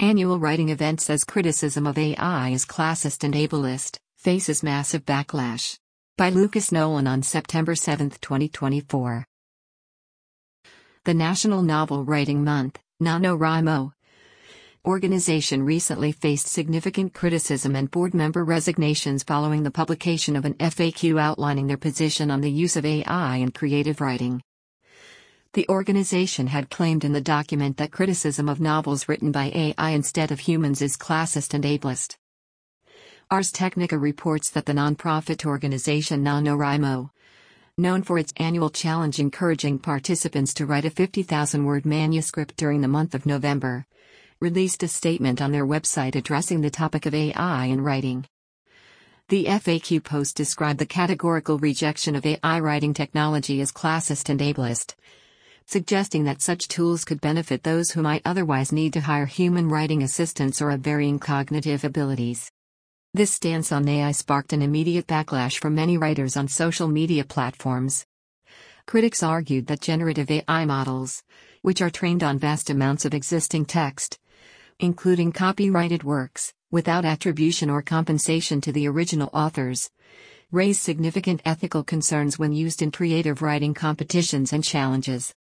Annual writing event says criticism of AI is classist and ableist, faces massive backlash. By Lucas Nolan on September 7, 2024. The National Novel Writing Month, NaNoWriMo organization recently faced significant criticism and board member resignations following the publication of an FAQ outlining their position on the use of AI in creative writing. The organization had claimed in the document that criticism of novels written by AI instead of humans is classist and ableist. Ars Technica reports that the nonprofit organization NaNoWriMo, known for its annual challenge encouraging participants to write a 50,000-word manuscript during the month of November, released a statement on their website addressing the topic of AI in writing. The FAQ post described the categorical rejection of AI writing technology as classist and ableist, suggesting that such tools could benefit those who might otherwise need to hire human writing assistants or of varying cognitive abilities. This stance on AI sparked an immediate backlash from many writers on social media platforms. Critics argued that generative AI models, which are trained on vast amounts of existing text, including copyrighted works, without attribution or compensation to the original authors, raise significant ethical concerns when used in creative writing competitions and challenges.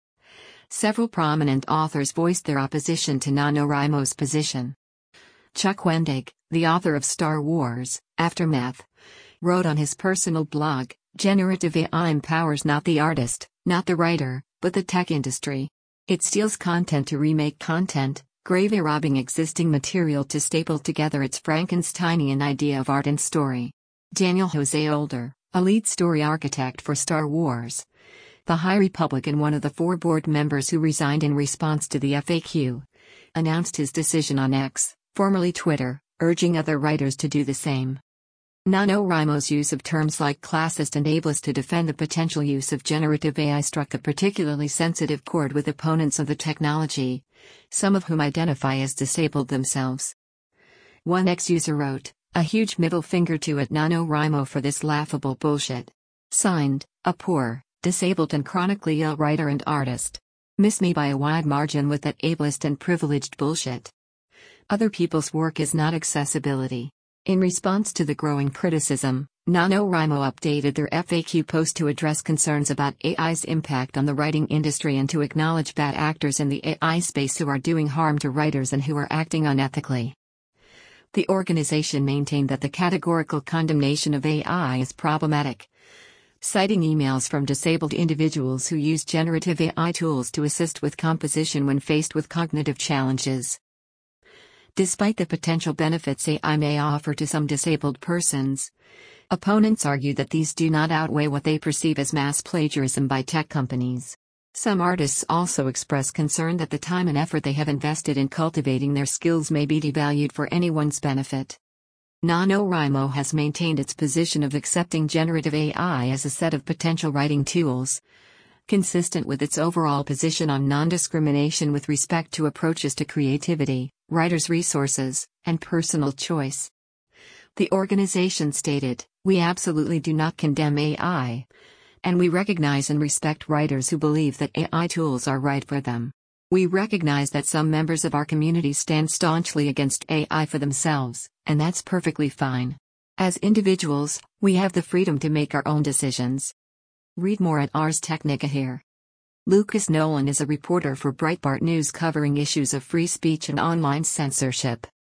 Several prominent authors voiced their opposition to NaNoWriMo's position. Chuck Wendig, the author of Star Wars: Aftermath, wrote on his personal blog, "Generative AI empowers not the artist, not the writer, but the tech industry. It steals content to remake content, gravely robbing existing material to staple together its Frankensteinian idea of art and story." Daniel Jose Older, a lead story architect for Star Wars: The High Republic and one of the 4 board members who resigned in response to the FAQ, announced his decision on X, formerly Twitter, urging other writers to do the same. NaNoWriMo's use of terms like classist and ableist to defend the potential use of generative AI struck a particularly sensitive chord with opponents of the technology, some of whom identify as disabled themselves. One ex-user wrote, "A huge middle finger to at NaNoWriMo for this laughable bullshit. Signed, a poor, disabled and chronically ill writer and artist. Miss me by a wide margin with that ableist and privileged bullshit. Other people's work is not accessibility." In response to the growing criticism, NaNoWriMo updated their FAQ post to address concerns about AI's impact on the writing industry and to acknowledge bad actors in the AI space who are doing harm to writers and who are acting unethically. The organization maintained that the categorical condemnation of AI is problematic, citing emails from disabled individuals who use generative AI tools to assist with composition when faced with cognitive challenges. Despite the potential benefits AI may offer to some disabled persons, opponents argue that these do not outweigh what they perceive as mass plagiarism by tech companies. Some artists also express concern that the time and effort they have invested in cultivating their skills may be devalued for anyone's benefit. NaNoWriMo has maintained its position of accepting generative AI as a set of potential writing tools, consistent with its overall position on non-discrimination with respect to approaches to creativity, writers' resources, and personal choice. The organization stated, "We absolutely do not condemn AI, and we recognize and respect writers who believe that AI tools are right for them. We recognize that some members of our community stand staunchly against AI for themselves, and that's perfectly fine. As individuals, we have the freedom to make our own decisions." Read more at Ars Technica here. Lucas Nolan is a reporter for Breitbart News covering issues of free speech and online censorship.